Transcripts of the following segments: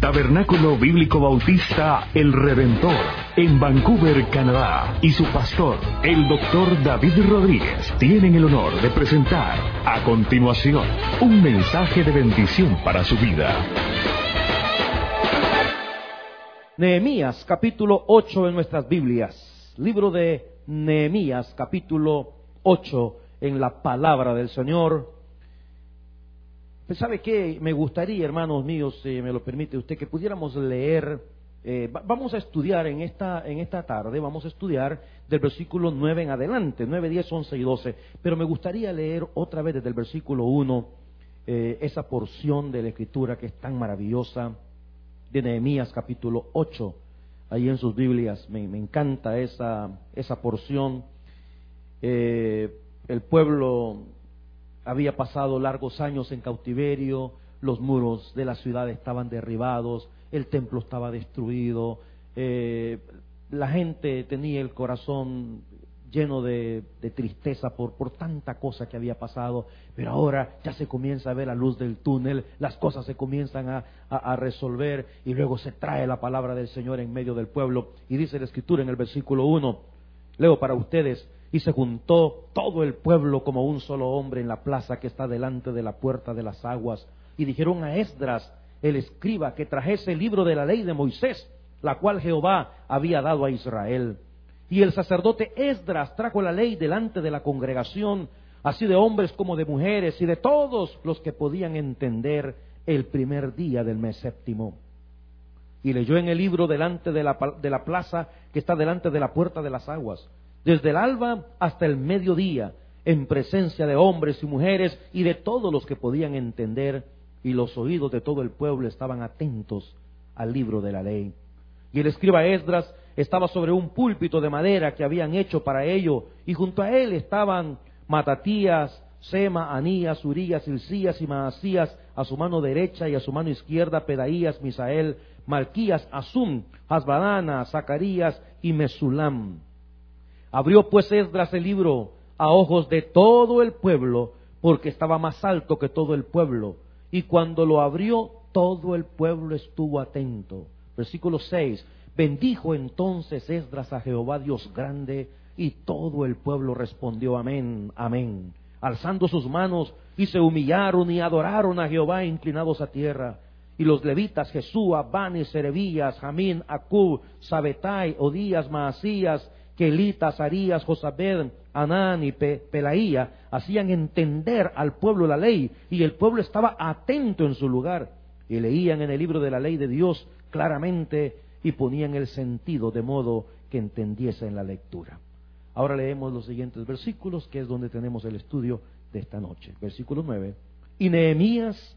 Tabernáculo Bíblico Bautista El Redentor, en Vancouver, Canadá, y su pastor, el Dr. David Rodríguez, tienen el honor de presentar a continuación un mensaje de bendición para su vida. Nehemías, capítulo 8 en nuestras Biblias. Libro de Nehemías, capítulo 8 en la palabra del Señor. Pues, ¿sabe qué? Me gustaría, hermanos míos, si me lo permite usted, que pudiéramos leer. Vamos a estudiar en esta tarde, vamos a estudiar del versículo 9 en adelante, 9, 10, 11 y 12. Pero me gustaría leer otra vez desde el versículo 1, esa porción de la Escritura que es tan maravillosa, de Nehemías capítulo 8, ahí en sus Biblias. Me encanta esa porción. El pueblo había pasado largos años en cautiverio, los muros de la ciudad estaban derribados, el templo estaba destruido, la gente tenía el corazón lleno de tristeza por tanta cosa que había pasado, pero ahora ya se comienza a ver la luz del túnel, las cosas se comienzan a resolver, y luego se trae la palabra del Señor en medio del pueblo, y dice la Escritura en el versículo 1, leo para ustedes: y se juntó todo el pueblo como un solo hombre en la plaza que está delante de la puerta de las aguas, y dijeron a Esdras, el escriba, que trajese el libro de la ley de Moisés, la cual Jehová había dado a Israel. Y el sacerdote Esdras trajo la ley delante de la congregación, así de hombres como de mujeres, y de todos los que podían entender, el primer día del mes séptimo. Y leyó en el libro delante de la plaza que está delante de la puerta de las aguas, desde el alba hasta el mediodía, en presencia de hombres y mujeres y de todos los que podían entender, y los oídos de todo el pueblo estaban atentos al libro de la ley. Y el escriba Esdras estaba sobre un púlpito de madera que habían hecho para ello, y junto a él estaban Matatías, Sema, Anías, Urías, Hilcías y Maasías a su mano derecha, y a su mano izquierda Pedaías, Misael, Malquías, Asum, Hasbadana, Zacarías y Mesulam. Abrió pues Esdras el libro a ojos de todo el pueblo, porque estaba más alto que todo el pueblo, y cuando lo abrió, todo el pueblo estuvo atento. Versículo 6, bendijo entonces Esdras a Jehová Dios grande, y todo el pueblo respondió amén, amén, alzando sus manos, y se humillaron y adoraron a Jehová inclinados a tierra. Y los levitas Jesúa, Bani, Serebías, Jamín, Acub, Sabetai, Odías, Maasías, Kelitas, Arías, Josabed, Anán y Pelaía hacían entender al pueblo la ley, y el pueblo estaba atento en su lugar, y leían en el libro de la ley de Dios claramente, y ponían el sentido de modo que entendiesen la lectura. Ahora leemos los siguientes versículos, que es donde tenemos el estudio de esta noche. Versículo 9. Y Nehemías,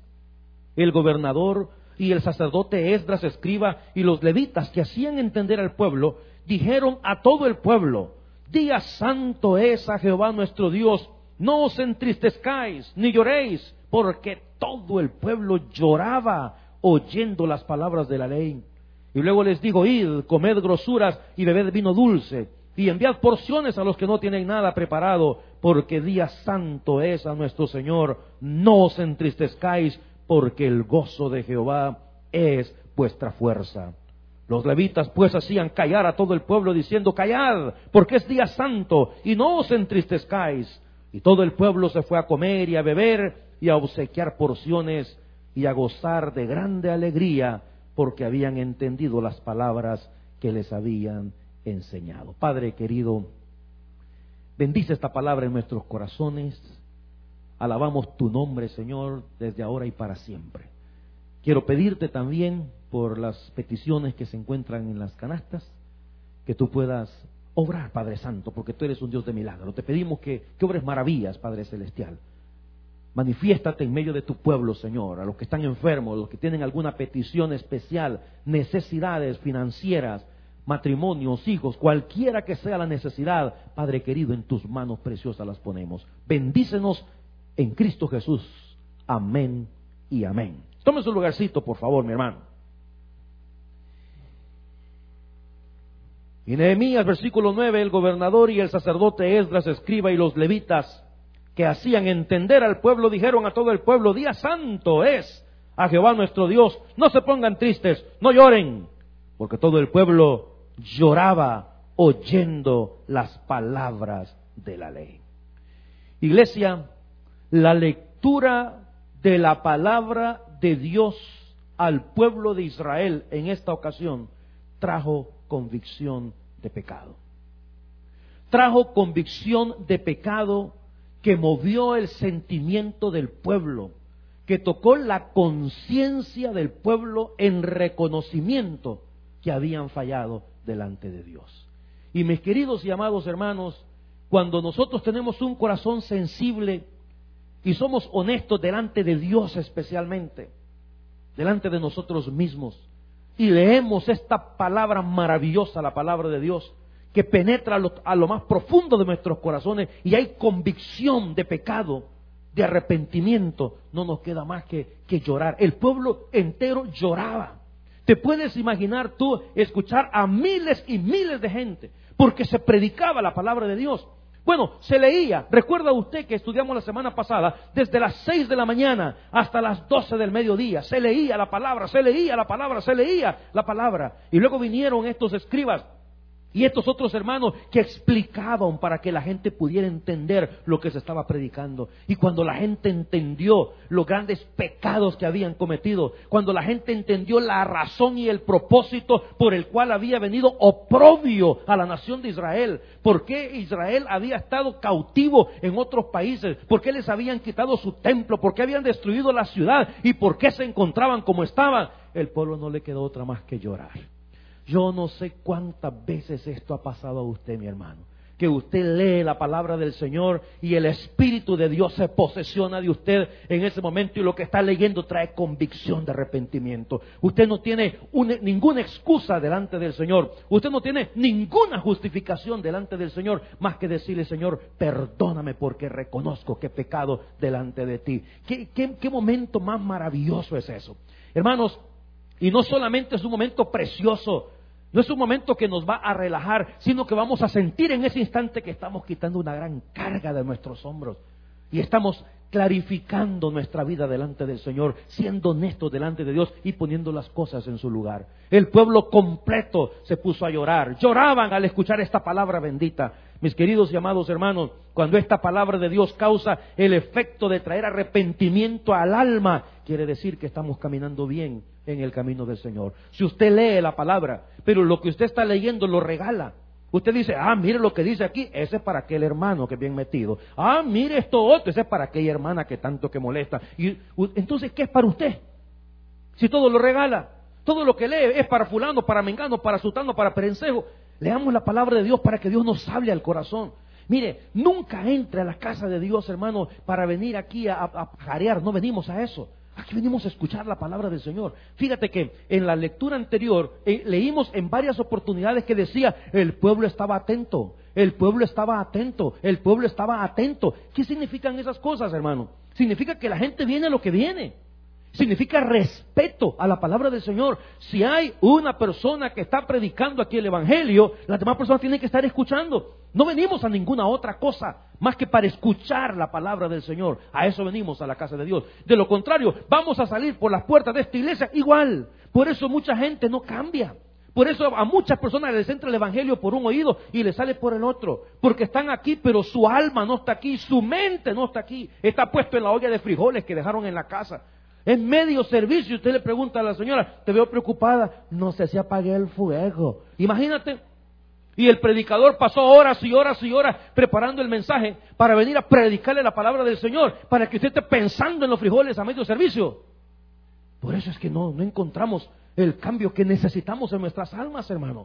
el gobernador, y el sacerdote Esdras, escriba, y los levitas que hacían entender al pueblo, dijeron a todo el pueblo: día santo es a Jehová nuestro Dios, no os entristezcáis ni lloréis, porque todo el pueblo lloraba oyendo las palabras de la ley. Y luego les dijo: id, comed grosuras y bebed vino dulce, y enviad porciones a los que no tienen nada preparado, porque día santo es a nuestro Señor, no os entristezcáis, porque el gozo de Jehová es vuestra fuerza. Los levitas pues hacían callar a todo el pueblo, diciendo: callad, porque es día santo, y no os entristezcáis. Y todo el pueblo se fue a comer y a beber, y a obsequiar porciones, y a gozar de grande alegría, porque habían entendido las palabras que les habían enseñado. Padre querido, bendice esta palabra en nuestros corazones. Alabamos tu nombre, Señor, desde ahora y para siempre. Quiero pedirte también por las peticiones que se encuentran en las canastas, que tú puedas obrar, Padre Santo, porque tú eres un Dios de milagro. Te pedimos que obres maravillas, Padre Celestial. Manifiéstate en medio de tu pueblo, Señor, a los que están enfermos, a los que tienen alguna petición especial, necesidades financieras, matrimonios, hijos, cualquiera que sea la necesidad, Padre querido, en tus manos preciosas las ponemos. Bendícenos en Cristo Jesús. Amén y amén. Tome su lugarcito, por favor, mi hermano. Y Nehemías, versículo 9, el gobernador y el sacerdote Esdras, escriba, y los levitas que hacían entender al pueblo, dijeron a todo el pueblo: día santo es a Jehová nuestro Dios. No se pongan tristes, no lloren, porque todo el pueblo lloraba oyendo las palabras de la ley. Iglesia, la lectura de la palabra de Dios al pueblo de Israel en esta ocasión trajo convicción de pecado. Trajo convicción de pecado que movió el sentimiento del pueblo, que tocó la conciencia del pueblo en reconocimiento que habían fallado delante de Dios. Y mis queridos y amados hermanos, cuando nosotros tenemos un corazón sensible y somos honestos delante de Dios especialmente, delante de nosotros mismos, y leemos esta palabra maravillosa, la palabra de Dios, que penetra a lo más profundo de nuestros corazones y hay convicción de pecado, de arrepentimiento, no nos queda más que llorar. El pueblo entero lloraba. Te puedes imaginar tú escuchar a miles y miles de gente, porque se predicaba la palabra de Dios. Bueno, se leía, recuerda usted que estudiamos la semana pasada, desde las 6 de la mañana hasta las 12 del mediodía, se leía la palabra, se leía la palabra, se leía la palabra. Y luego vinieron estos escribas y estos otros hermanos que explicaban para que la gente pudiera entender lo que se estaba predicando. Y cuando la gente entendió los grandes pecados que habían cometido, cuando la gente entendió la razón y el propósito por el cual había venido oprobio a la nación de Israel, por qué Israel había estado cautivo en otros países, por qué les habían quitado su templo, por qué habían destruido la ciudad y por qué se encontraban como estaban, el pueblo no le quedó otra más que llorar. Yo no sé cuántas veces esto ha pasado a usted, mi hermano, que usted lee la palabra del Señor y el Espíritu de Dios se posesiona de usted en ese momento y lo que está leyendo trae convicción de arrepentimiento. Usted no tiene ninguna excusa delante del Señor, usted no tiene ninguna justificación delante del Señor más que decirle: Señor, perdóname porque reconozco que he pecado delante de ti. ¿Qué momento más maravilloso es eso, hermanos? Y no solamente es un momento precioso, no es un momento que nos va a relajar, sino que vamos a sentir en ese instante que estamos quitando una gran carga de nuestros hombros y estamos clarificando nuestra vida delante del Señor, siendo honestos delante de Dios y poniendo las cosas en su lugar. El pueblo completo se puso a llorar, lloraban al escuchar esta palabra bendita. Mis queridos y amados hermanos, cuando esta palabra de Dios causa el efecto de traer arrepentimiento al alma, quiere decir que estamos caminando bien en el camino del Señor. Si usted lee la palabra, pero lo que usted está leyendo lo regala, usted dice: mire lo que dice aquí, ese es para aquel hermano que es bien metido. Mire esto otro, ese es para aquella hermana que tanto que molesta. Y entonces, ¿qué es para usted? Si todo lo regala, todo lo que lee es para fulano, para mengano, para sutano, para perencejo. Leamos la palabra de Dios para que Dios nos hable al corazón. Mire, nunca entre a la casa de Dios, hermano, para venir aquí a jarear. No venimos a eso. Aquí venimos a escuchar la palabra del Señor. Fíjate que en la lectura anterior leímos en varias oportunidades que decía: el pueblo estaba atento, el pueblo estaba atento, el pueblo estaba atento. ¿Qué significan esas cosas, hermano? Significa que la gente viene a lo que viene. Significa respeto a la palabra del Señor. Si hay una persona que está predicando aquí el Evangelio, las demás personas tienen que estar escuchando. No venimos a ninguna otra cosa más que para escuchar la palabra del Señor. A eso venimos a la casa de Dios. De lo contrario, vamos a salir por las puertas de esta iglesia igual. Por eso mucha gente no cambia. Por eso a muchas personas les entra el Evangelio por un oído y les sale por el otro. Porque están aquí, pero su alma no está aquí, su mente no está aquí. Está puesto en la olla de frijoles que dejaron en la casa. En medio servicio usted le pregunta a la señora: te veo preocupada. No sé si apagué el fuego. Imagínate. Y el predicador pasó horas y horas y horas preparando el mensaje para venir a predicarle la palabra del Señor, para que usted esté pensando en los frijoles a medio servicio. Por eso es que no encontramos el cambio que necesitamos en nuestras almas, hermano.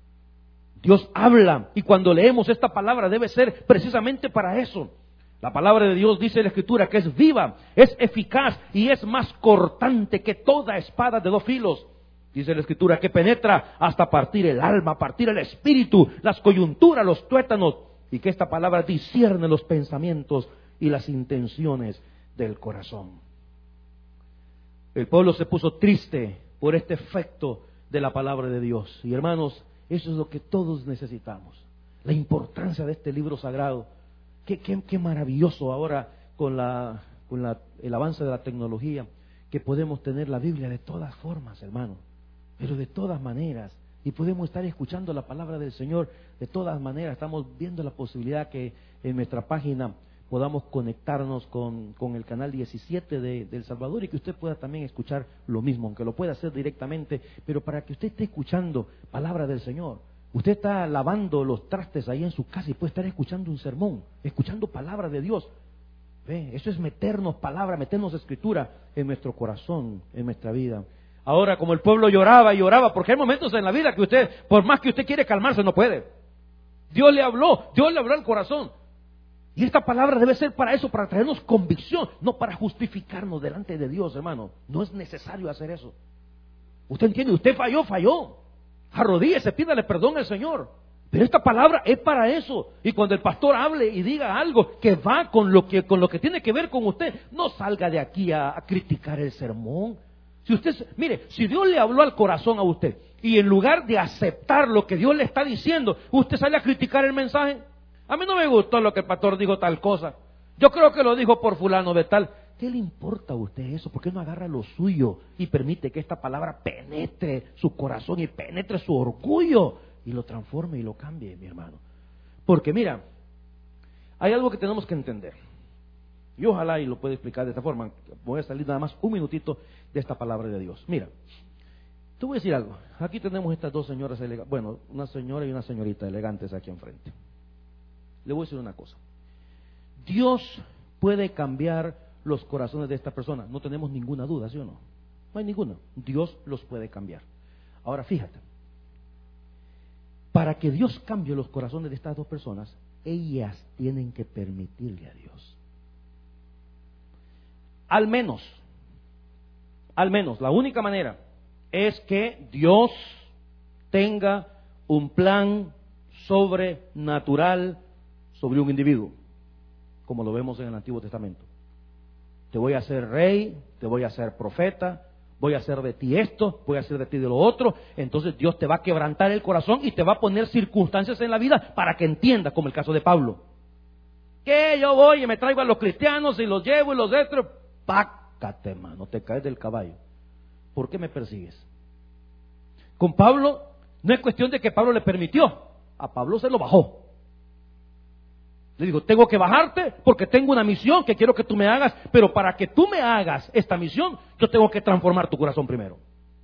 Dios habla, y cuando leemos esta palabra debe ser precisamente para eso. La palabra de Dios, dice la Escritura, que es viva, es eficaz y es más cortante que toda espada de dos filos. Dice la Escritura que penetra hasta partir el alma, partir el espíritu, las coyunturas, los tuétanos, y que esta palabra discierne los pensamientos y las intenciones del corazón. El pueblo se puso triste por este efecto de la palabra de Dios. Y hermanos, eso es lo que todos necesitamos. La importancia de este libro sagrado. Qué maravilloso ahora con el avance de la tecnología, que podemos tener la Biblia de todas formas, hermano, pero de todas maneras. Y podemos estar escuchando la palabra del Señor de todas maneras. Estamos viendo la posibilidad que en nuestra página podamos conectarnos con el canal 17 de El Salvador y que usted pueda también escuchar lo mismo, aunque lo pueda hacer directamente, pero para que usted esté escuchando palabra del Señor. Usted está lavando los trastes ahí en su casa y puede estar escuchando un sermón, escuchando palabra de Dios. ¿Ve? Eso es meternos palabra, meternos escritura en nuestro corazón, en nuestra vida. Ahora, como el pueblo lloraba y lloraba, porque hay momentos en la vida que usted, por más que usted quiere calmarse, no puede. Dios le habló al corazón. Y esta palabra debe ser para eso, para traernos convicción, no para justificarnos delante de Dios, hermano. No es necesario hacer eso. Usted entiende, usted falló. Arrodíllese, pídale perdón al Señor. Pero esta palabra es para eso. Y cuando el pastor hable y diga algo que va con lo que tiene que ver con usted, no salga de aquí a criticar el sermón. Si usted, mire, si Dios le habló al corazón a usted y en lugar de aceptar lo que Dios le está diciendo, usted sale a criticar el mensaje. A mí no me gustó lo que el pastor dijo tal cosa. Yo creo que lo dijo por fulano de tal. ¿Qué le importa a usted eso? ¿Por qué no agarra lo suyo y permite que esta palabra penetre su corazón y penetre su orgullo y lo transforme y lo cambie, mi hermano? Porque mira, hay algo que tenemos que entender. Y ojalá y lo pueda explicar de esta forma. Voy a salir nada más un minutito de esta palabra de Dios. Mira, te voy a decir algo. Aquí tenemos estas dos señoras elegantes. Bueno, una señora y una señorita elegantes aquí enfrente. Le voy a decir una cosa. Dios puede cambiar los corazones de esta persona. No tenemos ninguna duda, ¿sí o no? No hay ninguna. Dios los puede cambiar. Ahora fíjate. Para que Dios cambie los corazones de estas dos personas, ellas tienen que permitirle a Dios. Al menos, la única manera es que Dios tenga un plan sobrenatural sobre un individuo, como lo vemos en el Antiguo Testamento. Te voy a hacer rey, te voy a hacer profeta, voy a hacer de ti esto, voy a hacer de ti de lo otro. Entonces Dios te va a quebrantar el corazón y te va a poner circunstancias en la vida para que entiendas, como el caso de Pablo. Que yo voy y me traigo a los cristianos y los llevo y los dentro. Pácate, hermano, te caes del caballo. ¿Por qué me persigues? Con Pablo no es cuestión de que Pablo le permitió, a Pablo se lo bajó. Le digo, tengo que bajarte porque tengo una misión que quiero que tú me hagas, pero para que tú me hagas esta misión, yo tengo que transformar tu corazón primero.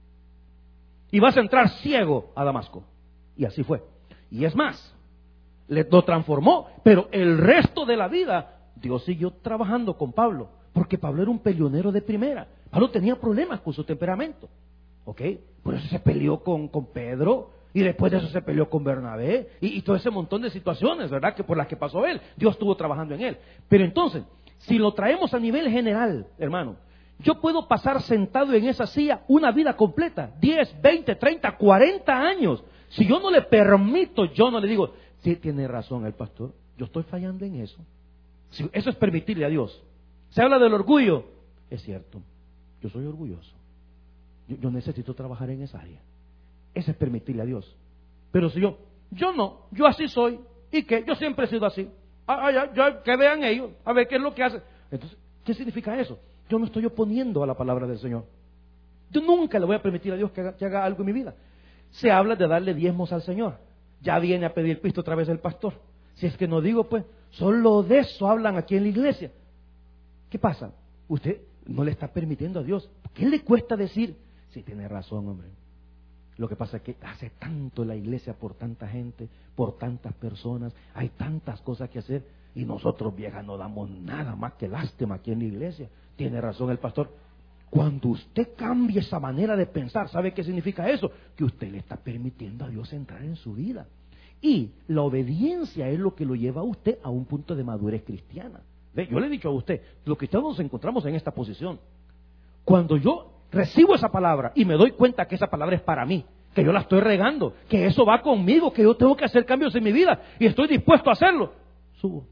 Y vas a entrar ciego a Damasco. Y así fue. Y es más, lo transformó, pero el resto de la vida Dios siguió trabajando con Pablo, porque Pablo era un peleonero de primera. Pablo tenía problemas con su temperamento, ¿ok? Por eso se peleó con Pedro, y después de eso se peleó con Bernabé, y todo ese montón de situaciones, ¿verdad?, que por las que pasó él. Dios estuvo trabajando en él. Pero entonces, si lo traemos a nivel general, hermano, yo puedo pasar sentado en esa silla una vida completa, 10, 20, 30, 40 años. Si yo no le permito, yo no le digo, sí, tiene razón el pastor, yo estoy fallando en eso. Si eso es permitirle a Dios. Se habla del orgullo. Es cierto, yo soy orgulloso. Yo necesito trabajar en esa área. Eso es permitirle a Dios. Pero si yo así soy. ¿Y qué? Yo siempre he sido así. Que vean ellos, a ver qué es lo que hacen. Entonces, ¿qué significa eso? Yo no estoy oponiendo a la palabra del Señor. Yo nunca le voy a permitir a Dios que haga algo en mi vida. Se habla de darle diezmos al Señor. Ya viene a pedir pisto otra vez el pastor. Si es que no digo, pues, solo de eso hablan aquí en la iglesia. ¿Qué pasa? Usted no le está permitiendo a Dios. ¿Qué le cuesta decir? Sí, tiene razón, hombre. Lo que pasa es que hace tanto la iglesia por tanta gente, por tantas personas, hay tantas cosas que hacer y nosotros, viejas, no damos nada más que lástima aquí en la iglesia. Tiene razón el pastor. Cuando usted cambie esa manera de pensar, ¿sabe qué significa eso? Que usted le está permitiendo a Dios entrar en su vida. Y la obediencia es lo que lo lleva a usted a un punto de madurez cristiana. ¿Ve? Yo le he dicho a usted, los cristianos nos encontramos en esta posición. Cuando yo recibo esa palabra y me doy cuenta que esa palabra es para mí, que yo la estoy regando, que eso va conmigo, que yo tengo que hacer cambios en mi vida y estoy dispuesto a hacerlo, subo.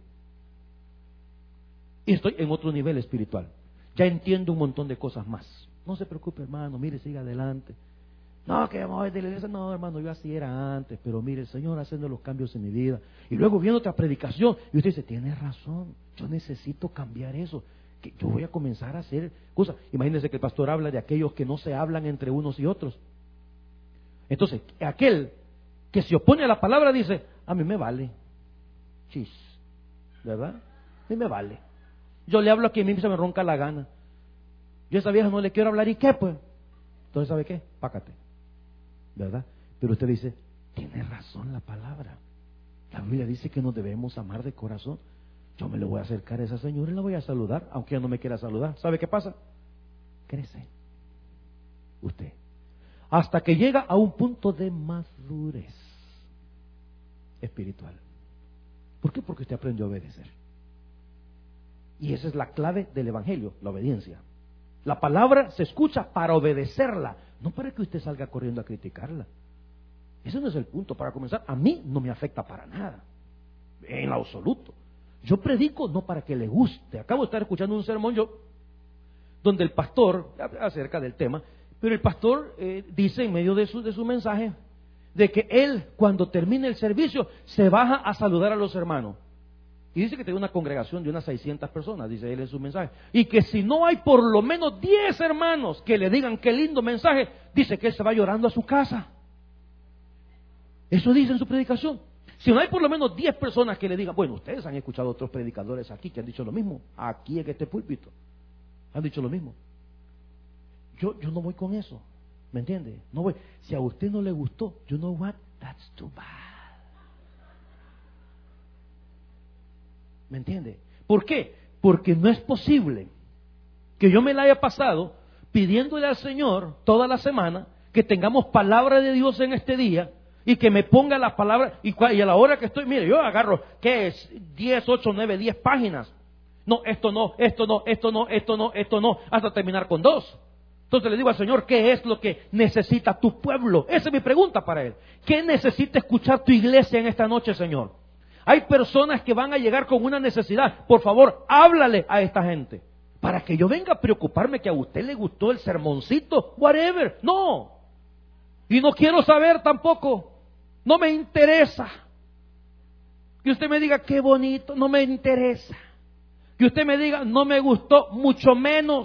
Y estoy en otro nivel espiritual. Ya entiendo un montón de cosas más. No se preocupe, hermano, mire, siga adelante. No, que vamos a ver de la iglesia. No, hermano, yo así era antes, pero mire, el Señor haciendo los cambios en mi vida. Y luego viene otra predicación y usted dice, tiene razón, yo necesito cambiar eso. que yo voy a comenzar a hacer cosas. Imagínense que el pastor habla de aquellos que no se hablan entre unos y otros. Entonces, aquel que se opone a la palabra dice, a mí me vale. Chis, ¿verdad? A mí me vale. Yo le hablo a quien a mí se me ronca la gana. Yo a esa vieja no le quiero hablar, ¿y qué pues? Entonces, ¿sabe qué? Pácate, ¿verdad? Pero usted dice, tiene razón la palabra. La Biblia dice que nos debemos amar de corazón. Yo me le voy a acercar a esa señora y la voy a saludar, aunque ella no me quiera saludar. ¿Sabe qué pasa? Crece usted hasta que llega a un punto de madurez espiritual. ¿Por qué? Porque usted aprendió a obedecer. Y esa es la clave del Evangelio, la obediencia. La palabra se escucha para obedecerla, no para que usted salga corriendo a criticarla. Ese no es el punto. Para comenzar, a mí no me afecta para nada, en lo absoluto. Yo predico no para que le guste. Acabo de estar escuchando un sermón donde el pastor, acerca del tema, pero el pastor dice en medio de su mensaje de que él, cuando termine el servicio, se baja a saludar a los hermanos. Y dice que tiene una congregación de unas 600 personas, dice él en su mensaje. Y que si no hay por lo menos 10 hermanos que le digan qué lindo mensaje, dice que él se va llorando a su casa. Eso dice en su predicación. Si no hay por lo menos 10 personas que le digan, bueno, ustedes han escuchado a otros predicadores aquí que han dicho lo mismo, aquí en este púlpito, han dicho lo mismo. Yo no voy con eso, ¿me entiende? No voy. Si a usted no le gustó, you know what? That's too bad. ¿Me entiende? ¿Por qué? Porque no es posible que yo me la haya pasado pidiéndole al Señor toda la semana que tengamos palabra de Dios en este día y que me ponga las palabras y a la hora que estoy, mire, yo agarro, ¿qué es? 10, 8, 9, 10 páginas. No, esto no, esto no, esto no, esto no, esto no, hasta terminar con 2. Entonces le digo al Señor, ¿qué es lo que necesita tu pueblo? Esa es mi pregunta para Él. ¿Qué necesita escuchar tu iglesia en esta noche, Señor? Hay personas que van a llegar con una necesidad. Por favor, háblale a esta gente. Para que yo venga a preocuparme que a usted le gustó el sermoncito, whatever. No. Y no quiero saber tampoco. No me interesa. Que usted me diga qué bonito, no me interesa. Que usted me diga no me gustó, mucho menos.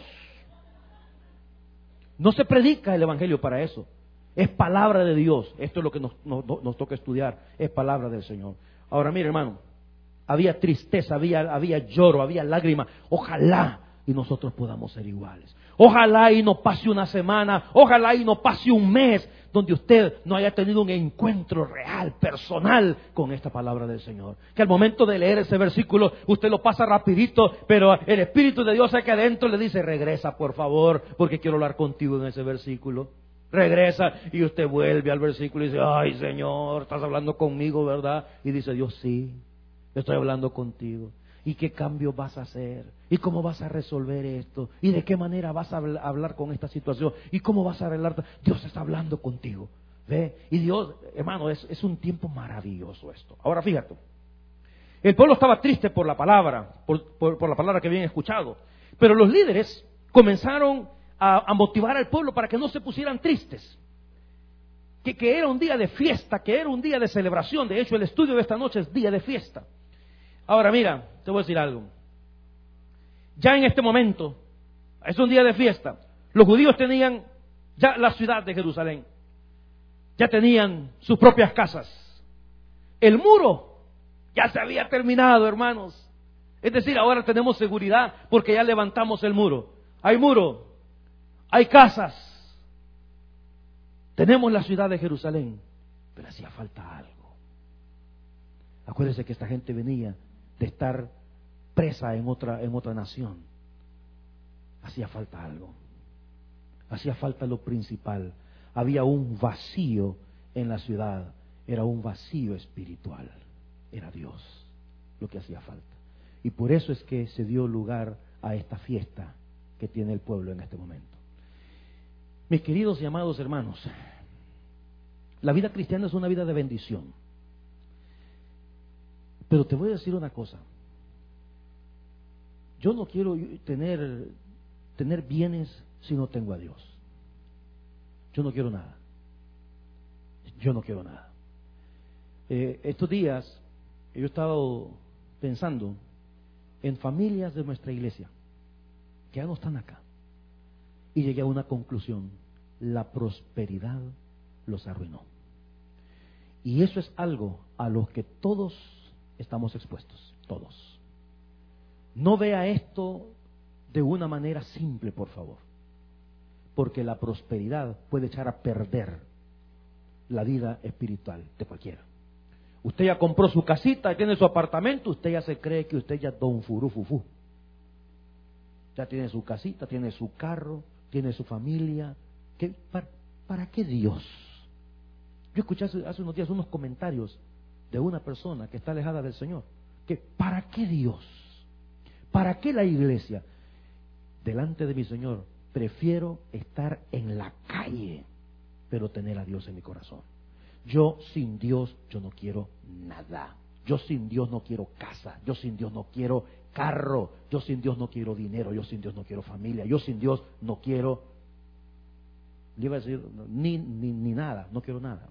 No se predica el Evangelio para eso. Es palabra de Dios. Esto es lo que nos toca estudiar. Es palabra del Señor. Ahora mire, hermano, había tristeza, había lloro, había lágrimas. Ojalá y nosotros podamos ser iguales. Ojalá y no pase una semana, ojalá y no pase un mes donde usted no haya tenido un encuentro real, personal con esta palabra del Señor. Que al momento de leer ese versículo usted lo pasa rapidito, pero el Espíritu de Dios aquí adentro le dice, regresa por favor, porque quiero hablar contigo en ese versículo. Regresa y usted vuelve al versículo y dice, ay Señor, estás hablando conmigo, ¿verdad? Y dice Dios, sí, estoy hablando contigo. ¿Y qué cambio vas a hacer? ¿Y cómo vas a resolver esto? ¿Y de qué manera vas a hablar con esta situación? ¿Y cómo vas a arreglar? Dios está hablando contigo, ¿ve? Y Dios, hermano, es un tiempo maravilloso esto. Ahora fíjate, el pueblo estaba triste por la palabra, por la palabra que habían escuchado. Pero los líderes comenzaron a motivar al pueblo para que no se pusieran tristes. Que era un día de fiesta, que era un día de celebración. De hecho, el estudio de esta noche es día de fiesta. Ahora mira, te voy a decir algo. Ya en este momento, es un día de fiesta. Los judíos tenían ya la ciudad de Jerusalén. Ya tenían sus propias casas. El muro ya se había terminado, hermanos. Es decir, ahora tenemos seguridad porque ya levantamos el muro. Hay muro, hay casas. Tenemos la ciudad de Jerusalén, pero hacía falta algo. Acuérdense que esta gente venía de estar presa en otra nación. Hacía falta algo. Hacía falta lo principal. Había un vacío en la ciudad. Era un vacío espiritual. Era Dios lo que hacía falta. Y por eso es que se dio lugar a esta fiesta que tiene el pueblo en este momento. Mis queridos y amados hermanos, la vida cristiana es una vida de bendición. Pero te voy a decir una cosa. Yo no quiero tener bienes si no tengo a Dios. Yo no quiero nada. Yo no quiero nada. Estos días yo he estado pensando en familias de nuestra iglesia que ya no están acá. Y llegué a una conclusión: la prosperidad los arruinó. Y eso es algo a lo que todos estamos expuestos, todos. No vea esto de una manera simple, por favor, porque la prosperidad puede echar a perder la vida espiritual de cualquiera. Usted ya compró su casita, tiene su apartamento, usted ya se cree que usted ya es don furufufú. Ya tiene su casita, tiene su carro, tiene su familia. ¿Para qué Dios? Yo escuché hace unos días unos comentarios de una persona que está alejada del Señor, que ¿para qué Dios? ¿Para qué la iglesia? Delante de mi Señor prefiero estar en la calle, pero tener a Dios en mi corazón. Yo sin Dios, yo no quiero nada. Yo sin Dios no quiero casa. Yo sin Dios no quiero carro. Yo sin Dios no quiero dinero. Yo sin Dios no quiero familia. Yo sin Dios no quiero, le iba a decir, ni nada. No quiero nada.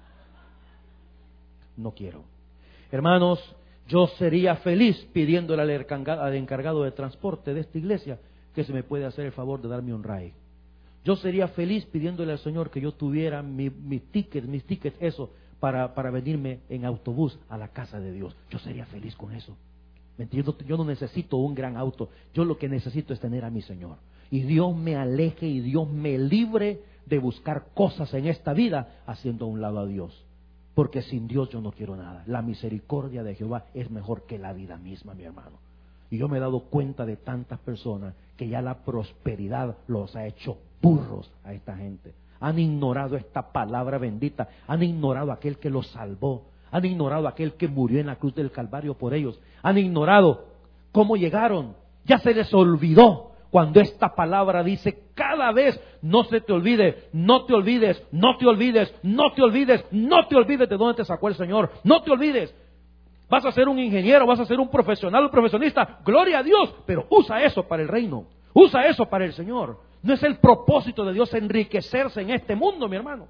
No quiero. Hermanos, yo sería feliz pidiéndole al encargado de transporte de esta iglesia que se me puede hacer el favor de darme un ride. Yo sería feliz pidiéndole al Señor que yo tuviera mis tickets, eso, para venirme en autobús a la casa de Dios. Yo sería feliz con eso. ¿Me entiendes? Yo no necesito un gran auto. Yo lo que necesito es tener a mi Señor. Y Dios me aleje y Dios me libre de buscar cosas en esta vida haciendo a un lado a Dios. Porque sin Dios yo no quiero nada. La misericordia de Jehová es mejor que la vida misma, mi hermano. Y yo me he dado cuenta de tantas personas que ya la prosperidad los ha hecho burros a esta gente. Han ignorado esta palabra bendita, han ignorado a aquel que los salvó, han ignorado a aquel que murió en la cruz del Calvario por ellos, han ignorado cómo llegaron, ya se les olvidó cuando esta palabra dice cada vez: no se te olvide, no te olvides, no te olvides, no te olvides, no te olvides de dónde te sacó el Señor, no te olvides. Vas a ser un ingeniero, vas a ser un profesional, un profesionista, gloria a Dios, pero usa eso para el reino, usa eso para el Señor. No es el propósito de Dios enriquecerse en este mundo, mi hermano.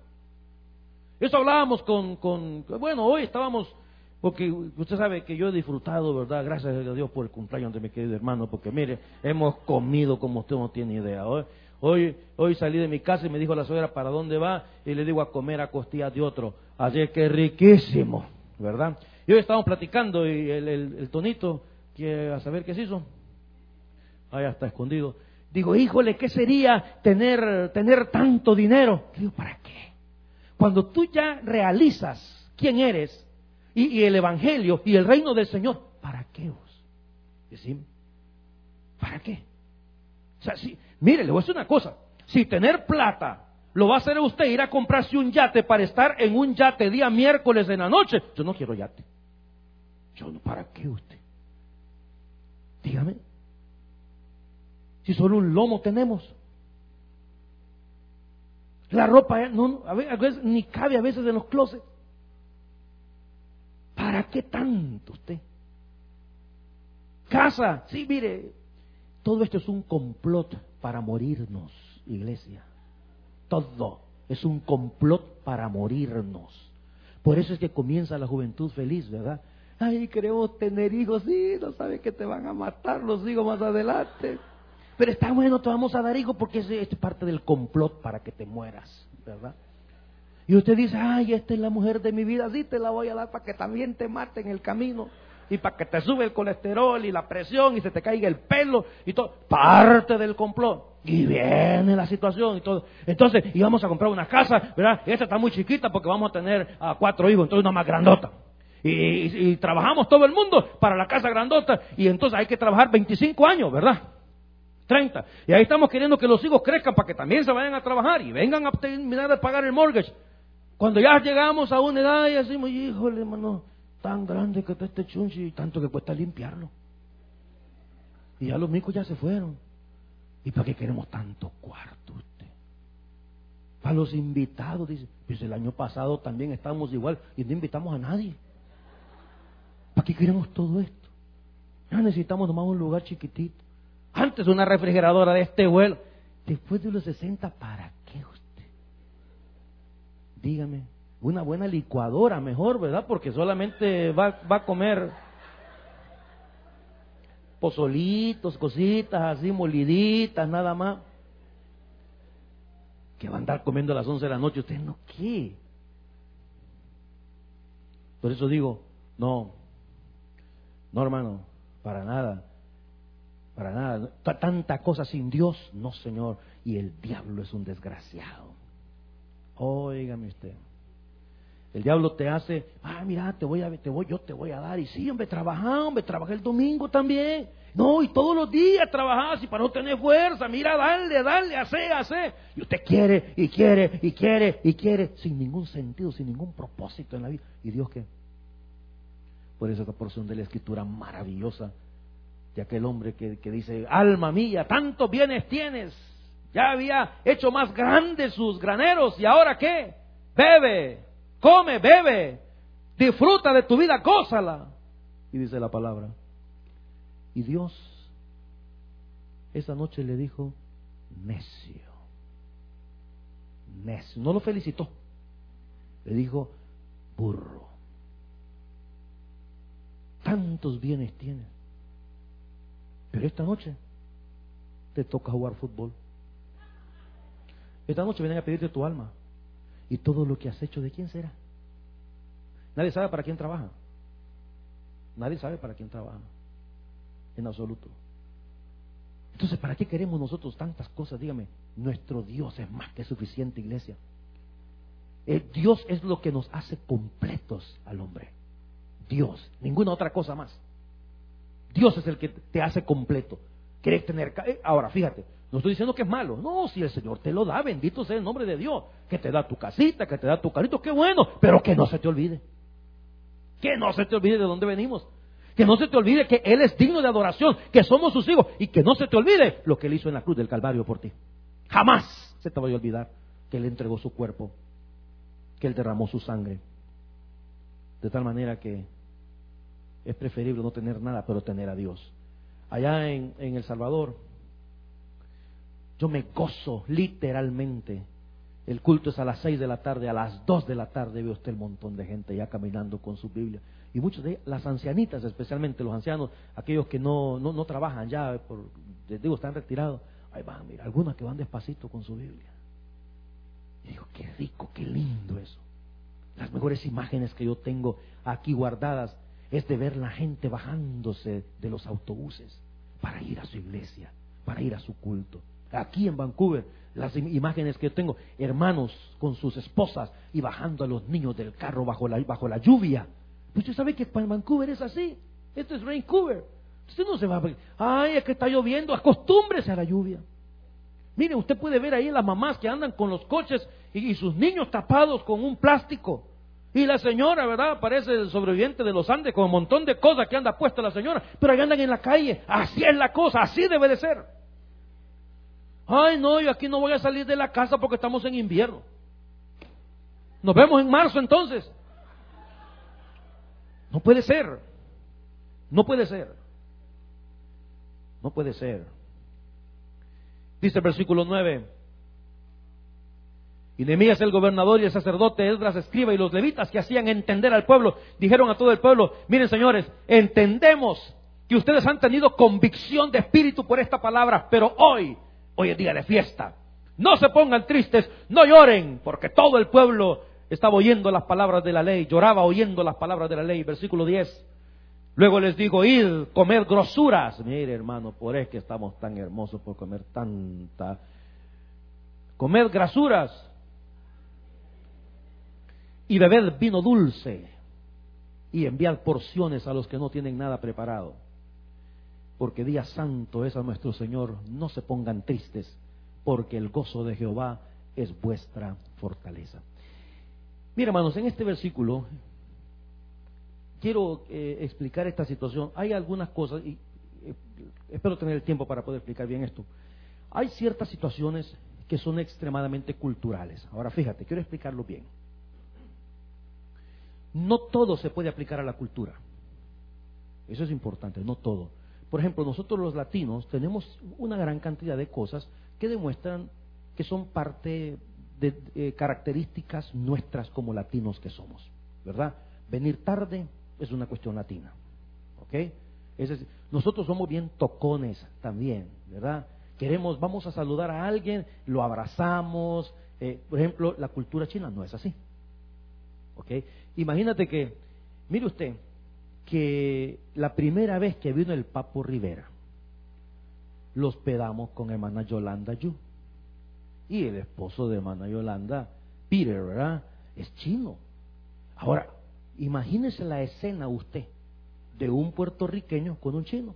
Eso hablábamos bueno, hoy estábamos, porque usted sabe que yo he disfrutado, ¿verdad? Gracias a Dios por el cumpleaños de mi querido hermano, porque mire, hemos comido como usted no tiene idea. Hoy salí de mi casa y me dijo la suegra: ¿para dónde va? Y le digo: a comer a costillas de otro. Así que riquísimo, ¿verdad? Y hoy estábamos platicando y el Tonito, que a saber qué se hizo, allá está escondido. Digo: híjole, ¿qué sería tener tanto dinero? Digo: ¿para qué? Cuando tú ya realizas quién eres y el Evangelio y el reino del Señor, ¿para qué vos? ¿Decime? ¿Para qué? O sea, mire, le voy a decir una cosa: si tener plata lo va a hacer usted ir a comprarse un yate para estar en un yate día miércoles en la noche, yo no quiero yate. Yo no, ¿para qué usted? Dígame. Si solo un lomo tenemos. La ropa a veces ni cabe a veces en los closets. ¿Para qué tanto usted? Casa, sí, mire, todo esto es un complot para morirnos, iglesia. Todo es un complot para morirnos. Por eso es que comienza la juventud feliz, ¿verdad? Ay, queremos tener hijos, sí, no sabes que te van a matar los hijos más adelante. Pero está bueno, te vamos a dar hijos porque es parte del complot para que te mueras, ¿verdad? Y usted dice: ay, esta es la mujer de mi vida, sí, te la voy a dar para que también te mate en el camino. Y para que te sube el colesterol y la presión y se te caiga el pelo y todo. Parte del complot. Y viene la situación y todo. Entonces íbamos a comprar una casa, ¿verdad? Y esta está muy chiquita porque vamos a tener 4 hijos, entonces una más grandota. Y trabajamos todo el mundo para la casa grandota. Y entonces hay que trabajar 25 años, ¿verdad? 30. Y ahí estamos queriendo que los hijos crezcan para que también se vayan a trabajar y vengan a terminar de pagar el mortgage. Cuando ya llegamos a una edad y decimos: híjole, hermano, tan grande que está este chunchi y tanto que cuesta limpiarlo. Y ya los micos ya se fueron. ¿Y para qué queremos tanto cuarto usted? Para los invitados, dice. Pues el año pasado también estábamos igual y no invitamos a nadie. ¿Para qué queremos todo esto? Ya necesitamos nomás un lugar chiquitito. Antes una refrigeradora de este vuelo. Después de los 60, ¿para qué usted? Dígame. Una buena licuadora mejor, ¿verdad? Porque solamente va a comer. pozolitos, cositas así, moliditas, nada más. Que va a andar comiendo a las 11 de la noche, usted no, ¿qué? Por eso digo, no, hermano, para nada, tanta cosa sin Dios, no, Señor, y el diablo es un desgraciado. Óigame usted, el diablo te hace, mira, yo te voy a dar, y sí, hombre, trabajé el domingo también, no, y todos los días trabajás, y para no tener fuerza, mira, dale, hace, y usted quiere, sin ningún sentido, sin ningún propósito en la vida. ¿Y Dios qué? Por eso esta porción de la Escritura maravillosa de aquel hombre que dice, alma mía, tantos bienes tienes, ya había hecho más grandes sus graneros, y ahora qué, bebe, come, bebe, disfruta de tu vida, gózala. Y dice la palabra, y Dios esa noche le dijo, necio, no lo felicitó, le dijo, burro, tantos bienes tienes, pero esta noche te toca jugar fútbol. Esta noche vienen a pedirte tu alma. Y todo lo que has hecho, ¿de quién será? Nadie sabe para quién trabaja. Nadie sabe para quién trabaja. En absoluto. Entonces, ¿para qué queremos nosotros tantas cosas? Dígame, nuestro Dios es más que suficiente, iglesia. Dios es lo que nos hace completos al hombre. Dios, ninguna otra cosa más. Dios es el que te hace completo. ¿Quieres tener? Ahora, fíjate, no estoy diciendo que es malo. No, si el Señor te lo da, bendito sea el nombre de Dios. Que te da tu casita, que te da tu carrito, qué bueno. Pero que no se te olvide. Que no se te olvide de dónde venimos. Que no se te olvide que Él es digno de adoración, que somos sus hijos. Y que no se te olvide lo que Él hizo en la cruz del Calvario por ti. Jamás se te vaya a olvidar que Él entregó su cuerpo, que Él derramó su sangre. De tal manera que es preferible no tener nada, pero tener a Dios. Allá en El Salvador, yo me gozo literalmente. El culto es a las 6 de la tarde, a las 2 de la tarde ve usted el montón de gente ya caminando con su Biblia. Y muchos de las ancianitas, especialmente los ancianos, aquellos que no trabajan ya, les digo, están retirados. Ahí van, mira, algunos que van despacito con su Biblia. Y digo, qué rico, qué lindo eso. Las mejores imágenes que yo tengo aquí guardadas es de ver la gente bajándose de los autobuses para ir a su iglesia, para ir a su culto. Aquí en Vancouver, las imágenes que yo tengo, hermanos con sus esposas y bajando a los niños del carro bajo la lluvia. Pues usted sabe que en Vancouver es así. Esto es Vancouver. Usted no se va a... es que está lloviendo, acostúmbrese a la lluvia. Mire, usted puede ver ahí las mamás que andan con los coches y sus niños tapados con un plástico. Y la señora, ¿verdad? Parece el sobreviviente de los Andes con un montón de cosas que anda puesta la señora. Pero ahí andan en la calle. Así es la cosa, así debe de ser. No, yo aquí no voy a salir de la casa porque estamos en invierno. Nos vemos en marzo entonces. No puede ser. No puede ser. No puede ser. Dice el versículo 9. Y Nehemías el gobernador y el sacerdote Esdras escriba y los levitas que hacían entender al pueblo, dijeron a todo el pueblo, miren señores, entendemos que ustedes han tenido convicción de espíritu por esta palabra, pero hoy es día de fiesta. No se pongan tristes, no lloren, porque todo el pueblo estaba oyendo las palabras de la ley, lloraba oyendo las palabras de la ley. Versículo 10. Luego les digo, id, comed grosuras. Mire hermano, por eso que estamos tan hermosos por comer tanta. Comed grasuras. Y bebed vino dulce, y enviad porciones a los que no tienen nada preparado. Porque día santo es a nuestro Señor, no se pongan tristes, porque el gozo de Jehová es vuestra fortaleza. Mira hermanos, en este versículo quiero explicar esta situación. Hay algunas cosas, y espero tener el tiempo para poder explicar bien esto. Hay ciertas situaciones que son extremadamente culturales. Ahora fíjate, quiero explicarlo bien. No todo se puede aplicar a la cultura. Eso es importante, no todo. Por ejemplo, nosotros los latinos tenemos una gran cantidad de cosas que demuestran que son parte de características nuestras como latinos que somos, ¿verdad? Venir tarde es una cuestión latina, ¿ok? Nosotros somos bien tocones también, ¿verdad? Vamos a saludar a alguien, lo abrazamos. Por ejemplo, la cultura china no es así. ¿Ok? Imagínate que, mire usted, que la primera vez que vino el Papo Rivera, lo hospedamos con hermana Yolanda Yu. Y el esposo de hermana Yolanda, Peter, ¿verdad? Es chino. Ahora, imagínese la escena usted de un puertorriqueño con un chino.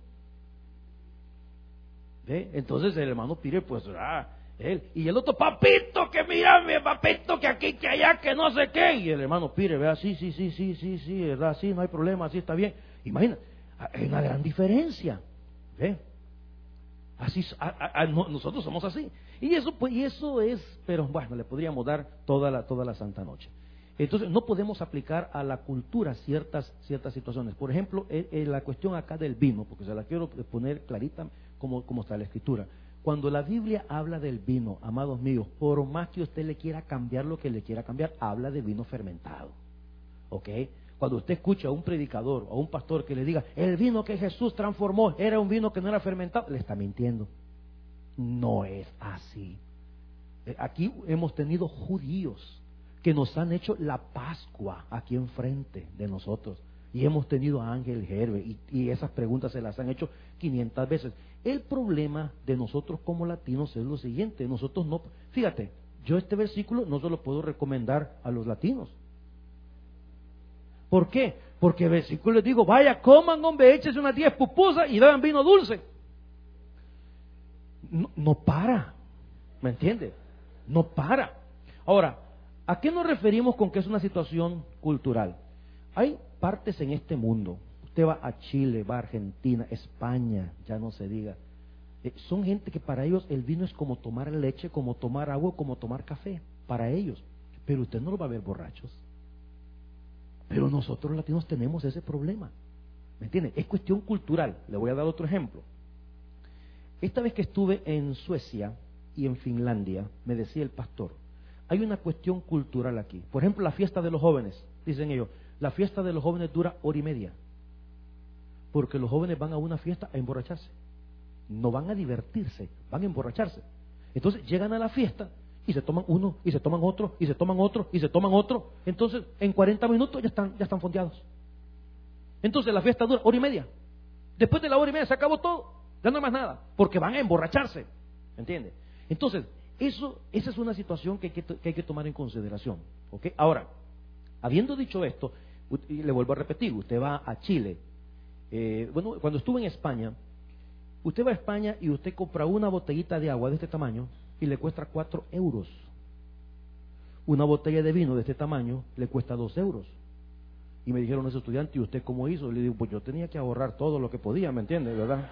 ¿Ve? Entonces el hermano Peter, pues, él, y el otro, papito, que mira, mi papito, que aquí, que allá, que no sé qué. Y el hermano Peter, vea, sí, ¿verdad? Sí, no hay problema, sí está bien. Imagina, hay una gran diferencia. ¿Ve? Así, nosotros somos así. Y eso es, pero bueno, le podríamos dar toda la santa noche. Entonces, no podemos aplicar a la cultura ciertas situaciones. Por ejemplo, la cuestión acá del vino, porque se la quiero poner clarita como está la escritura. Cuando la Biblia habla del vino, amados míos, por más que usted le quiera cambiar lo que le quiera cambiar, habla de vino fermentado. ¿Ok? Cuando usted escucha a un predicador o a un pastor que le diga, el vino que Jesús transformó era un vino que no era fermentado, le está mintiendo. No es así. Aquí hemos tenido judíos que nos han hecho la Pascua aquí enfrente de nosotros. Y hemos tenido a Ángel Herbe y esas preguntas se las han hecho 500 veces. El problema de nosotros como latinos es lo siguiente. Nosotros no, fíjate, yo este versículo no se lo puedo recomendar a los latinos. ¿Por qué? Porque el versículo les digo, vaya, coman, hombre, échese unas 10 pupusas y beban vino dulce. No para, ¿me entiende? No para. Ahora, ¿a qué nos referimos con que es una situación cultural? Hay partes en este mundo, usted va a Chile, va a Argentina, España, ya no se diga, son gente que para ellos el vino es como tomar leche, como tomar agua, como tomar café, para ellos, pero usted no lo va a ver borrachos. Pero nosotros los latinos tenemos ese problema, ¿me entiende? Es cuestión cultural. Le voy a dar otro ejemplo. Esta vez que estuve en Suecia y en Finlandia, me decía el pastor, hay una cuestión cultural aquí. Por ejemplo, la fiesta de los jóvenes, dicen ellos, la fiesta de los jóvenes dura 1:30, porque los jóvenes van a una fiesta a emborracharse, no van a divertirse, van a emborracharse. Entonces llegan a la fiesta y se toman uno, y se toman otro, y se toman otro, y se toman otro. Entonces en 40 minutos ya están fondeados. Entonces la fiesta dura 1:30. Después de la 1:30 se acabó todo, ya no hay más nada, porque van a emborracharse, ¿entiende? Entonces esa es una situación que hay que tomar en consideración, ¿ok? Ahora, habiendo dicho esto, y le vuelvo a repetir, usted va a Chile. Cuando estuve en España, usted va a España y usted compra una botellita de agua de este tamaño y le cuesta 4 euros. Una botella de vino de este tamaño le cuesta 2 euros. Y me dijeron esos estudiantes, ¿y usted cómo hizo? Le digo, pues yo tenía que ahorrar todo lo que podía, ¿me entiende? ¿Verdad?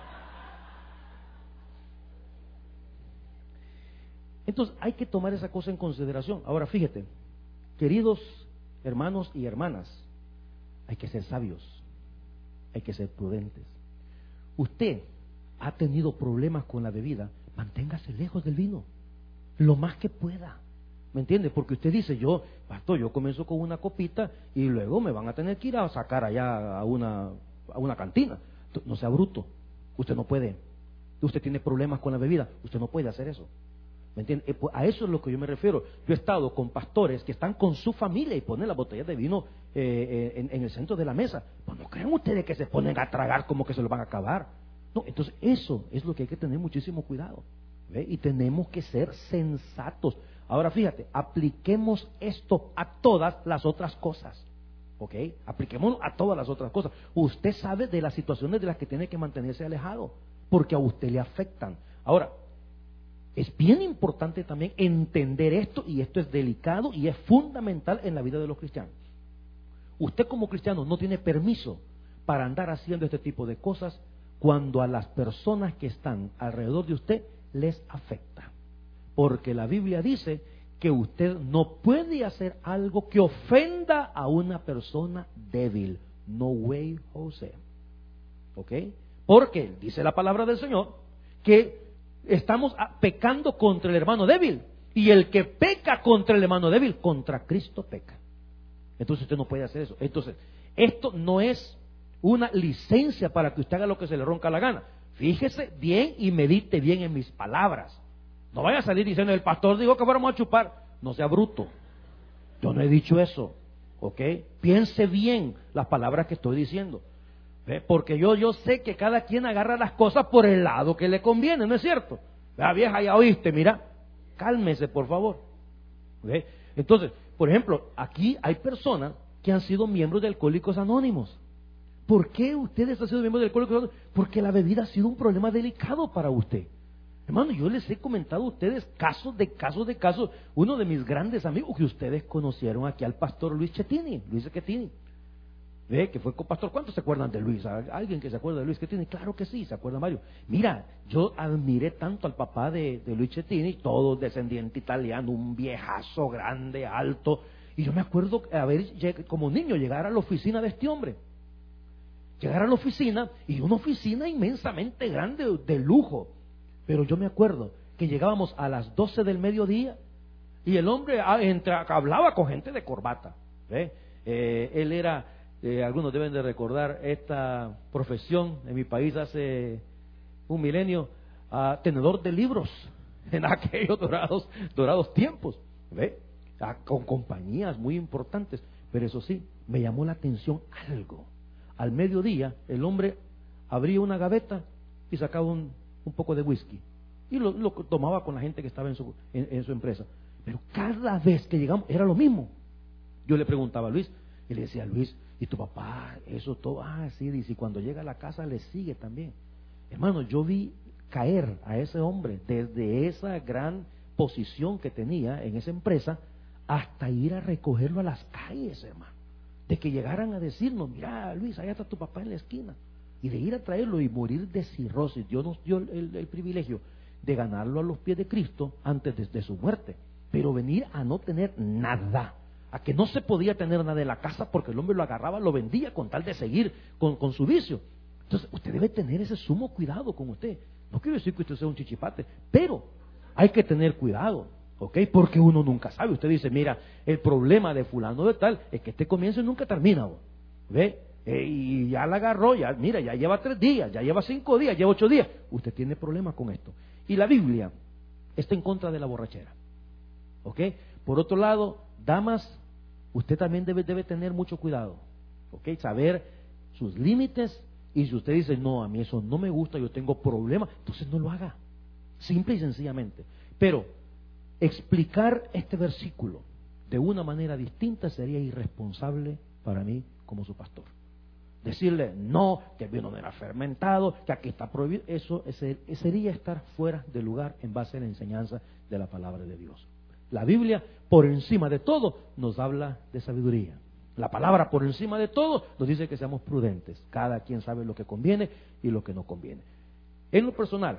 Entonces hay que tomar esa cosa en consideración. Ahora fíjate, queridos hermanos y hermanas, hay que ser sabios, hay que ser prudentes. Usted ha tenido problemas con la bebida, manténgase lejos del vino, lo más que pueda, ¿me entiende? Porque usted dice, pastor, yo comienzo con una copita y luego me van a tener que ir a sacar allá a una cantina. No sea bruto, usted no puede. Usted tiene problemas con la bebida, usted no puede hacer eso, ¿me entiende? A eso es lo que yo me refiero. Yo he estado con pastores que están con su familia y ponen las botellas de vino en el centro de la mesa. Pues no crean ustedes que se ponen a tragar como que se lo van a acabar. No, entonces eso es lo que hay que tener muchísimo cuidado, ¿ve? Y tenemos que ser sensatos. Ahora fíjate, apliquemos esto a todas las otras cosas, ¿ok? Apliquémoslo a todas las otras cosas. Usted sabe de las situaciones de las que tiene que mantenerse alejado, porque a usted le afectan. Ahora, es bien importante también entender esto, y esto es delicado y es fundamental en la vida de los cristianos. Usted como cristiano no tiene permiso para andar haciendo este tipo de cosas cuando a las personas que están alrededor de usted les afecta. Porque la Biblia dice que usted no puede hacer algo que ofenda a una persona débil. No way, José. ¿Ok? Porque dice la palabra del Señor que estamos pecando contra el hermano débil. Y el que peca contra el hermano débil, contra Cristo peca. Entonces usted no puede hacer eso. Entonces, esto no es una licencia para que usted haga lo que se le ronca la gana. Fíjese bien y medite bien en mis palabras. No vaya a salir diciendo, el pastor dijo que fuéramos a chupar. No sea bruto. Yo no he dicho eso. ¿Ok? Piense bien las palabras que estoy diciendo. ¿Ve? Porque yo sé que cada quien agarra las cosas por el lado que le conviene, ¿no es cierto? La vieja, ya oíste, mira, cálmese por favor. ¿Ve? Entonces, por ejemplo, aquí hay personas que han sido miembros de Alcohólicos Anónimos. ¿Por qué ustedes han sido miembros de Alcohólicos Anónimos? Porque la bebida ha sido un problema delicado para usted. Hermano, yo les he comentado a ustedes casos. Uno de mis grandes amigos que ustedes conocieron aquí, al pastor Luis Schettini. ¿Ve? Que fue copastor. ¿Cuántos se acuerdan de Luis? ¿Alguien que se acuerda de Luis Schettini? Claro que sí, se acuerda Mario. Mira, yo admiré tanto al papá de Luis Schettini, todo descendiente italiano, un viejazo grande, alto. Y yo me acuerdo como niño llegar a la oficina de este hombre. Llegar a la oficina, y una oficina inmensamente grande, de lujo. Pero yo me acuerdo que llegábamos a las 12 del mediodía y el hombre hablaba con gente de corbata. ¿Ve? Él era, algunos deben de recordar esta profesión en mi país hace un milenio, tenedor de libros en aquellos dorados tiempos. ¿Ve? Con compañías muy importantes. Pero eso sí, me llamó la atención algo. Al mediodía el hombre abría una gaveta y sacaba un poco de whisky y lo tomaba con la gente que estaba en su empresa. Pero cada vez que llegamos era lo mismo. Yo le preguntaba a Luis y le decía, Luis, ¿y tu papá? Eso todo, sí, dice, y cuando llega a la casa le sigue también. Hermano, yo vi caer a ese hombre desde esa gran posición que tenía en esa empresa hasta ir a recogerlo a las calles, hermano, de que llegaran a decirnos, mira Luis, allá está tu papá en la esquina. Y de ir a traerlo y morir de cirrosis. Dios nos dio el privilegio de ganarlo a los pies de Cristo antes de su muerte. Pero venir a no tener nada, a que no se podía tener nada de la casa porque el hombre lo agarraba, lo vendía con tal de seguir con su vicio. Entonces usted debe tener ese sumo cuidado con usted. No quiero decir que usted sea un chichipate, pero hay que tener cuidado, ¿ok? Porque uno nunca sabe. Usted dice, mira, el problema de fulano de tal es que este comienzo nunca termina, ¿ve? Y ya la agarró, ya lleva 3 días, ya lleva 5 días, lleva 8 días. Usted tiene problemas con esto. Y la Biblia está en contra de la borrachera. ¿Ok? Por otro lado, damas, usted también debe tener mucho cuidado. ¿Ok? Saber sus límites. Y si usted dice, no, a mí eso no me gusta, yo tengo problemas, entonces no lo haga. Simple y sencillamente. Pero explicar este versículo de una manera distinta sería irresponsable para mí como su pastor. Decirle, no, que el vino no era fermentado, que aquí está prohibido, eso sería estar fuera de lugar en base a la enseñanza de la palabra de Dios. La Biblia, por encima de todo, nos habla de sabiduría. La palabra, por encima de todo, nos dice que seamos prudentes. Cada quien sabe lo que conviene y lo que no conviene. En lo personal,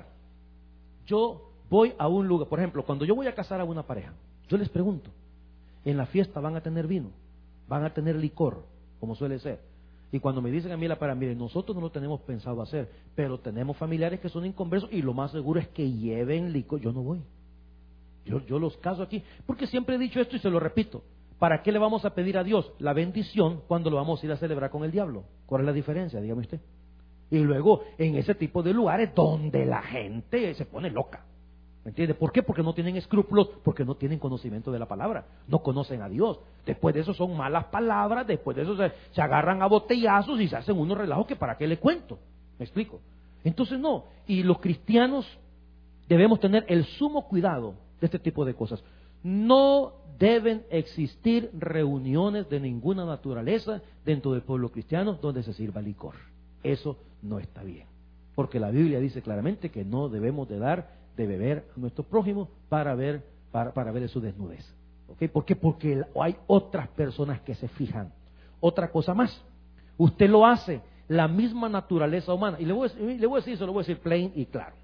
yo voy a un lugar, por ejemplo, cuando yo voy a casar a una pareja, yo les pregunto, ¿en la fiesta van a tener vino? ¿Van a tener licor? Como suele ser. Y cuando me dicen a mí mire, nosotros no lo tenemos pensado hacer, pero tenemos familiares que son inconversos y lo más seguro es que lleven licor. Yo no voy. Yo los caso aquí, porque siempre he dicho esto y se lo repito. ¿Para qué le vamos a pedir a Dios la bendición cuando lo vamos a ir a celebrar con el diablo? ¿Cuál es la diferencia? Dígame usted. Y luego, en ese tipo de lugares donde la gente se pone loca. ¿Me entiende? ¿Por qué? Porque no tienen escrúpulos, porque no tienen conocimiento de la palabra, no conocen a Dios. Después de eso son malas palabras, después de eso se agarran a botellazos y se hacen unos relajos que para qué le cuento. ¿Me explico? Entonces no, y los cristianos debemos tener el sumo cuidado de este tipo de cosas. No deben existir reuniones de ninguna naturaleza dentro del pueblo cristiano donde se sirva licor. Eso no está bien, porque la Biblia dice claramente que no debemos de dar de beber a nuestro prójimo para ver su desnudez. ¿Okay? ¿Por qué? Porque hay otras personas que se fijan. Otra cosa más, usted lo hace, la misma naturaleza humana, y le voy a decir plain y claro.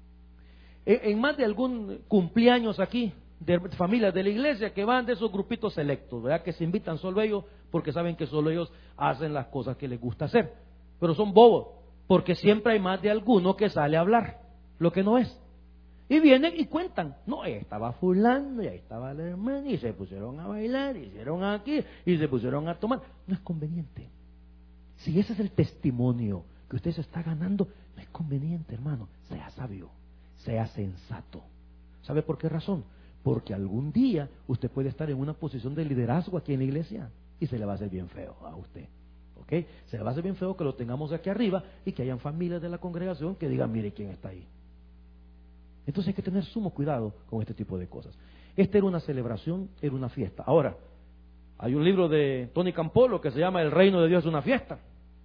En más de algún cumpleaños aquí, de familias de la iglesia que van de esos grupitos selectos, ¿verdad? Que se invitan solo ellos porque saben que solo ellos hacen las cosas que les gusta hacer. Pero son bobos, porque siempre hay más de alguno que sale a hablar lo que no es. Y vienen y cuentan, no, ahí estaba fulano, y ahí estaba la hermana, y se pusieron a bailar, hicieron aquí, y se pusieron a tomar. No es conveniente. Si ese es el testimonio que usted se está ganando, no es conveniente, hermano. Sea sabio, sea sensato. ¿Sabe por qué razón? Porque algún día usted puede estar en una posición de liderazgo aquí en la iglesia y se le va a hacer bien feo a usted. ¿Ok? Se le va a hacer bien feo que lo tengamos aquí arriba y que hayan familias de la congregación que digan, mire quién está ahí. Entonces hay que tener sumo cuidado con este tipo de cosas. Esta era una celebración, era una fiesta. Ahora, hay un libro de Tony Campolo que se llama El reino de Dios es una fiesta.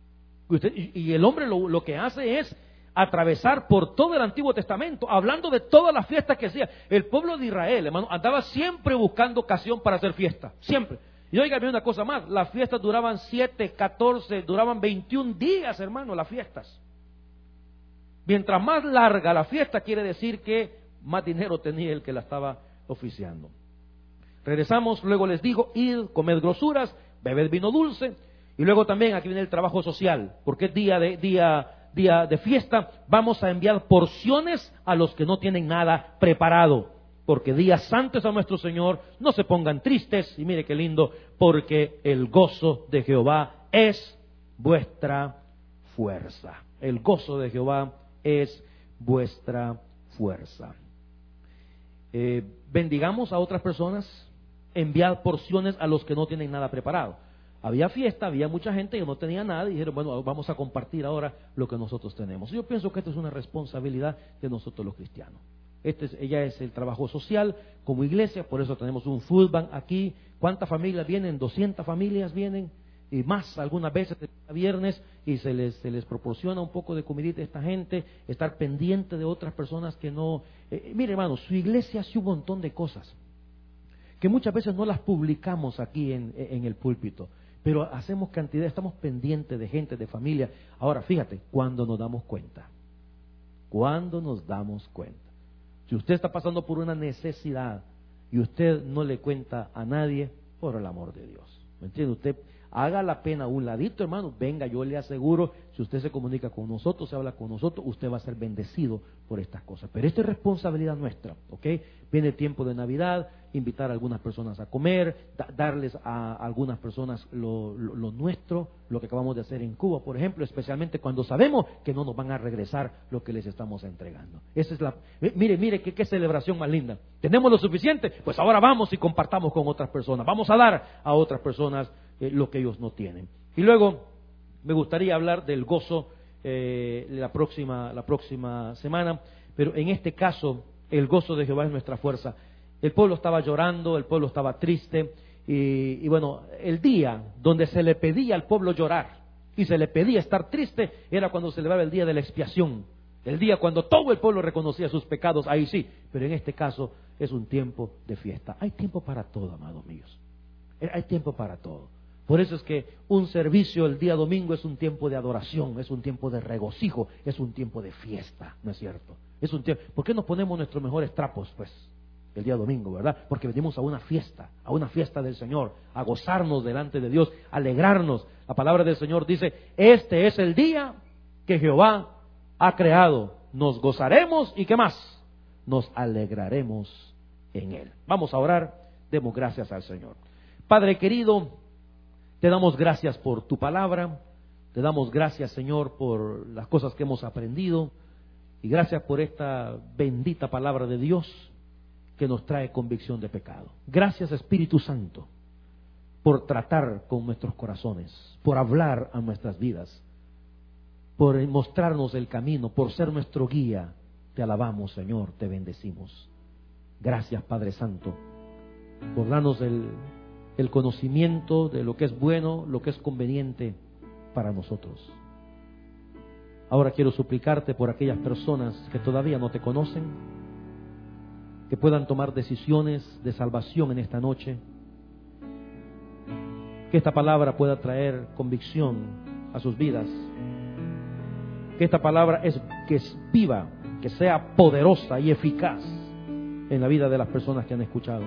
Y el hombre lo que hace es atravesar por todo el Antiguo Testamento, hablando de todas las fiestas que hacía. El pueblo de Israel, hermano, andaba siempre buscando ocasión para hacer fiesta, siempre. Y oiganme una cosa más, las fiestas duraban 7, 14, duraban 21 días, hermano, las fiestas. Mientras más larga la fiesta, quiere decir que más dinero tenía el que la estaba oficiando. Regresamos, luego les digo, id, comed grosuras, bebed vino dulce, y luego también aquí viene el trabajo social, porque es día de fiesta, vamos a enviar porciones a los que no tienen nada preparado, porque días santos a nuestro Señor, no se pongan tristes, y mire qué lindo, porque el gozo de Jehová es vuestra fuerza. El gozo de Jehová es vuestra fuerza. Bendigamos a otras personas, enviad porciones a los que no tienen nada preparado. Había fiesta, había mucha gente que no tenía nada y dijeron, bueno, vamos a compartir ahora lo que nosotros tenemos. Yo pienso que esta es una responsabilidad de nosotros los cristianos. Ella es el trabajo social como iglesia, por eso tenemos un food bank aquí. ¿Cuántas familias vienen? 200 familias vienen y más algunas veces viernes y se les proporciona un poco de comidita a esta gente, estar pendiente de otras personas que no... mire hermano, su iglesia hace un montón de cosas que muchas veces no las publicamos aquí en el púlpito, pero hacemos cantidad, estamos pendientes de gente, de familia. Ahora fíjate, cuando nos damos cuenta, si usted está pasando por una necesidad y usted no le cuenta a nadie, por el amor de Dios, ¿me entiende? Usted haga la pena a un ladito, hermano, venga, yo le aseguro, si usted se comunica con nosotros, se habla con nosotros, usted va a ser bendecido por estas cosas. Pero esta es responsabilidad nuestra, ¿ok? Viene el tiempo de Navidad, invitar a algunas personas a comer, darles a algunas personas lo nuestro, lo que acabamos de hacer en Cuba, por ejemplo, especialmente cuando sabemos que no nos van a regresar lo que les estamos entregando. Esa es mire, qué celebración más linda. ¿Tenemos lo suficiente? Pues ahora vamos y compartamos con otras personas. Vamos a dar a otras personas lo que ellos no tienen. Y luego me gustaría hablar del gozo la próxima semana, pero en este caso el gozo de Jehová es nuestra fuerza. El pueblo estaba llorando, el pueblo estaba triste y bueno, el día donde se le pedía al pueblo llorar y se le pedía estar triste era cuando se celebraba el día de la expiación, el día cuando todo el pueblo reconocía sus pecados, ahí sí, pero en este caso es un tiempo de fiesta. Hay tiempo para todo, amados míos, hay tiempo para todo. Por eso es que un servicio el día domingo es un tiempo de adoración, es un tiempo de regocijo, es un tiempo de fiesta, ¿no es cierto? Es un tiempo. ¿Por qué nos ponemos nuestros mejores trapos, pues, el día domingo, verdad? Porque venimos a una fiesta del Señor, a gozarnos delante de Dios, a alegrarnos. La palabra del Señor dice, este es el día que Jehová ha creado. Nos gozaremos y ¿qué más? Nos alegraremos en Él. Vamos a orar, demos gracias al Señor. Padre querido, te damos gracias por tu palabra, te damos gracias, Señor, por las cosas que hemos aprendido y gracias por esta bendita palabra de Dios que nos trae convicción de pecado. Gracias, Espíritu Santo, por tratar con nuestros corazones, por hablar a nuestras vidas, por mostrarnos el camino, por ser nuestro guía. Te alabamos, Señor, te bendecimos. Gracias, Padre Santo, por darnos el conocimiento de lo que es bueno, lo que es conveniente para nosotros. Ahora quiero suplicarte por aquellas personas que todavía no te conocen, que puedan tomar decisiones de salvación en esta noche, que esta palabra pueda traer convicción a sus vidas, que esta palabra que es viva, que sea poderosa y eficaz en la vida de las personas que han escuchado.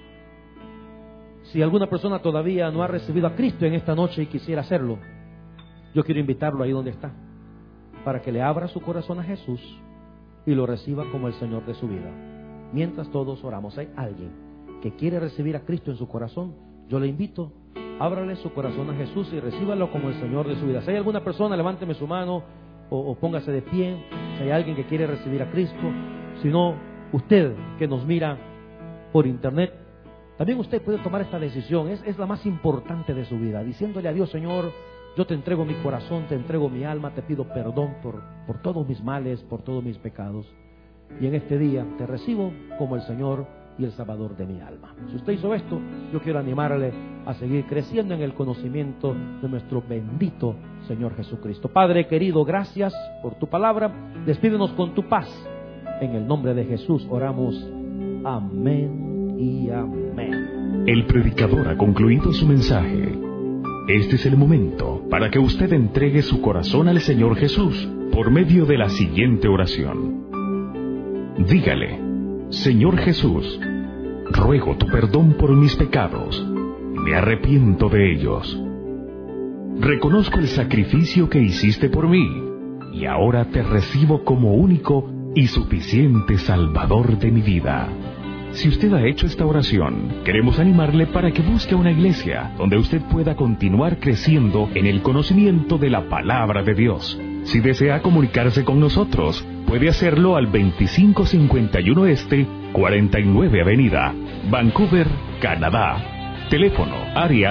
Si alguna persona todavía no ha recibido a Cristo en esta noche y quisiera hacerlo, yo quiero invitarlo ahí donde está, para que le abra su corazón a Jesús y lo reciba como el Señor de su vida. Mientras todos oramos, hay alguien que quiere recibir a Cristo en su corazón, yo le invito ábrale su corazón a Jesús y recíbalo como el Señor de su vida. Si hay alguna persona, levánteme su mano o póngase de pie. Si hay alguien que quiere recibir a Cristo, si no, usted que nos mira por internet, también usted puede tomar esta decisión. Es la más importante de su vida, diciéndole a Dios: Señor, yo te entrego mi corazón, te entrego mi alma, te pido perdón por todos mis males, por todos mis pecados. Y en este día te recibo como el Señor y el Salvador de mi alma. Si usted hizo esto, yo quiero animarle a seguir creciendo en el conocimiento de nuestro bendito Señor Jesucristo. Padre querido, gracias por tu palabra. Despídenos con tu paz. En el nombre de Jesús oramos. Amén y amén. El predicador ha concluido su mensaje. Este es el momento para que usted entregue su corazón al Señor Jesús por medio de la siguiente oración. Dígale: Señor Jesús, ruego tu perdón por mis pecados. Me arrepiento de ellos. Reconozco el sacrificio que hiciste por mí y ahora te recibo como único y suficiente Salvador de mi vida. Si usted ha hecho esta oración, queremos animarle para que busque una iglesia donde usted pueda continuar creciendo en el conocimiento de la palabra de Dios. Si desea comunicarse con nosotros, puede hacerlo al 2551 Este, 49 Avenida, Vancouver, Canadá. Teléfono área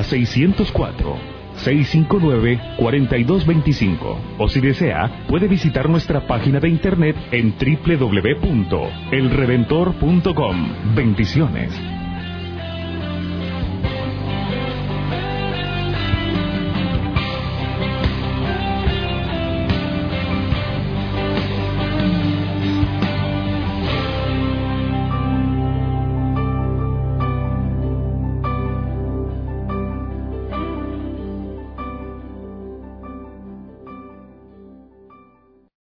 604-659-4225. O si desea, puede visitar nuestra página de internet en www.elredentor.com. Bendiciones.